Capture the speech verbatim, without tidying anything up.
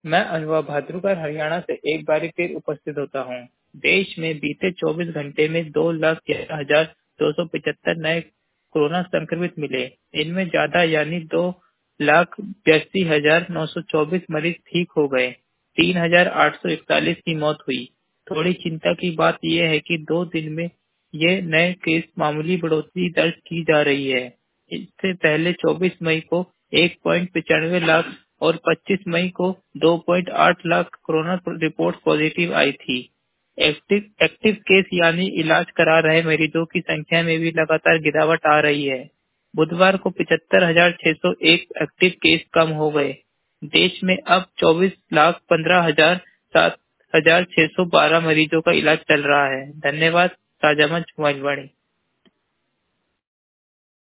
मैं अनुभव भाद्रुकर हरियाणा से एक बार फिर उपस्थित होता हूँ। देश में बीते चौबीस घंटे में दो लाख ग्यारह हजार दो सौ पचहत्तर नए कोरोना संक्रमित मिले। इनमें ज्यादा यानी दो लाख बयासी हजार नौ सौ चौबीस मरीज ठीक हो गए। तीन हजार आठ सौ इकतालीस की मौत हुई। थोड़ी चिंता की बात यह है कि दो दिन में ये नए केस मामूली बढ़ोतरी दर्ज की जा रही है। इससे पहले चौबीस मई को एक पॉइंट पचानवे लाख और पच्चीस मई को दो पॉइंट आठ लाख कोरोना रिपोर्ट पॉजिटिव आई थी। एक्टिव एक्टिव केस यानी इलाज करा रहे मरीजों की संख्या में भी लगातार गिरावट आ रही है। बुधवार को पचहत्तर हजार छह सौ एक एक्टिव केस कम हो गए। देश में अब चौबीस लाख पंद्रह हजार सात हजार छह सौ बारह मरीजों का इलाज चल रहा है। धन्यवाद। साझा मंच मोबाइल वाणी।